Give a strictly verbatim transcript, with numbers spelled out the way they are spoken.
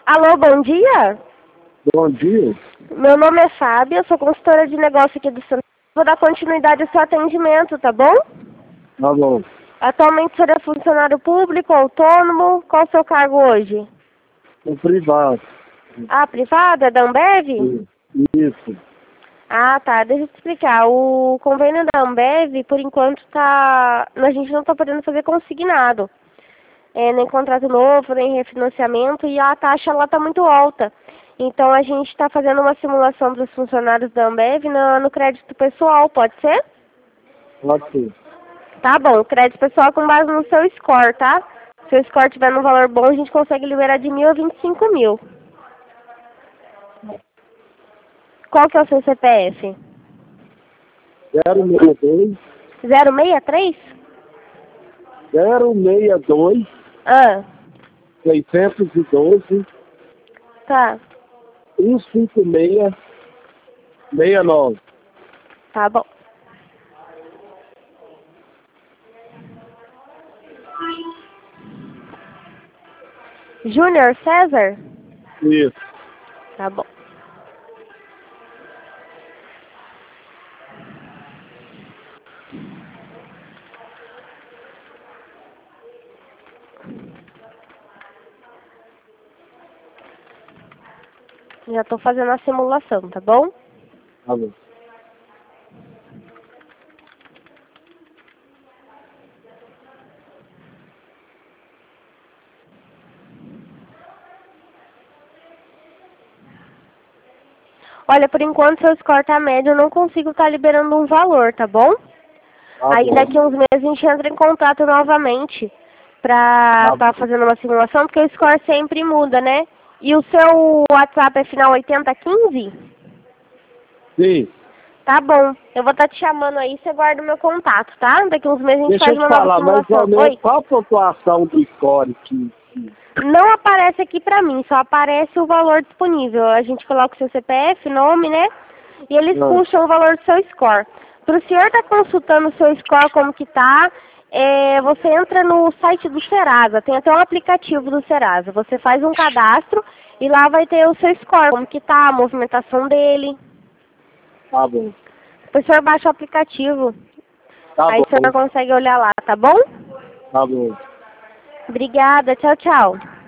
Alô, bom dia? Bom dia. Meu nome é Fábio, eu sou consultora de negócio aqui do Centro. Vou dar continuidade ao seu atendimento, tá bom? Tá bom. Atualmente o senhor é funcionário público, autônomo, qual o seu cargo hoje? O privado. Ah, privado? É da Ambev? Isso. Ah, tá, deixa eu te explicar. O convênio da Ambev, por enquanto, tá... a gente não tá podendo fazer consignado. É, nem contrato novo, nem refinanciamento, e a taxa lá tá muito alta. Então a gente está fazendo uma simulação dos funcionários da Ambev no, no crédito pessoal, pode ser? Pode ser. Tá bom, crédito pessoal com base no seu score, tá? Se o score tiver num valor bom, a gente consegue liberar de mil a vinte e cinco mil. Qual que é o seu C P F? zero seis dois. zero seis três? zero seis dois. Ah, seiscentos e doze. tá. cento e cinquenta e seis. sessenta e nove. Tá bom. Júnior César? Isso. Tá bom. Já tô fazendo a simulação, tá bom? Tá bom. Olha, por enquanto seu score tá médio, eu não consigo estar liberando um valor, tá bom? Tá Aí bom. daqui uns meses a gente entra em contato novamente pra Tá estar bom. fazendo uma simulação, porque o score sempre muda, né? E o seu WhatsApp é final oitenta quinze? Sim. Tá bom, eu vou estar te chamando aí, você guarda o meu contato, tá? Daqui uns meses a gente Deixa faz eu te uma nova falar, mais simulação. ou menos, Oi? qual a pontuação do score que... Não aparece aqui pra mim, só aparece o valor disponível. A gente coloca o seu C P F, nome, né? E eles Não. puxam o valor do seu score. Para o senhor estar consultando o seu score como que tá, é, você entra no site do Serasa, tem até um aplicativo do Serasa. Você faz um cadastro e lá vai ter o seu score, como que tá, a movimentação dele. Tá bom. Depois o senhor baixa o aplicativo, Tá aí o senhor bom. consegue olhar lá, tá bom? Tá bom. Obrigada, tchau, tchau.